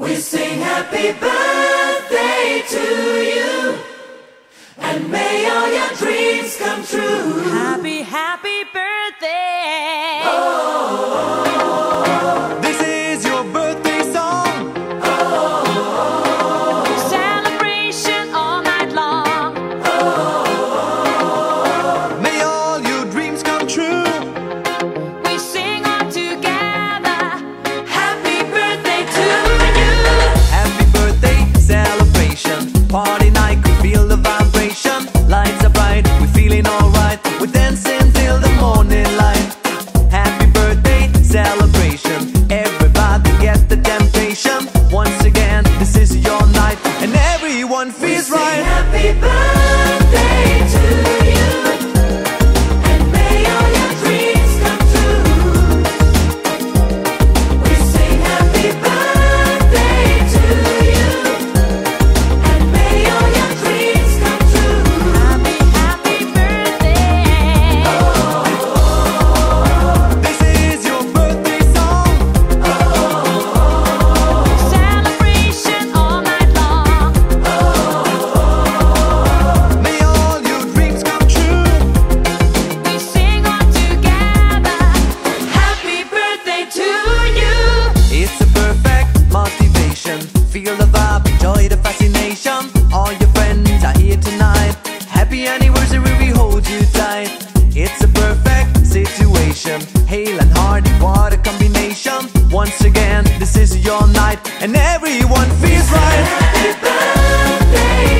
We sing happy birthday to you, and may all your dreams come true. Happy, happy birthday. Oh, this is your birthday song. Oh, celebration all night long. Oh, may all your dreams come true. We sing all together. happy birthday to you. Happy birthday celebration, party night, could feel the vibration. Lights are bright, we're feeling alright. We're dancing till the morning light. Happy birthday celebration, everybody get the temptation. Once again, this is your night, and everyone feels We sing right. happy birthday to you, and may all your dreams come true. We sing happy birthday to you, and may all your dreams come true. Happy, happy birthday. This is your birthday song. Celebration all night long. May all your dreams come true. We sing all together. Happy birthday to you. It's a perfect motivation. Feel the vibe, enjoy the fascination. All your friends are here tonight. Happy anniversary, we hold you tight. It's a perfect situation. Hale and Hardy, what a combination. Once again, this is your night, and everyone feels right. Happy birthday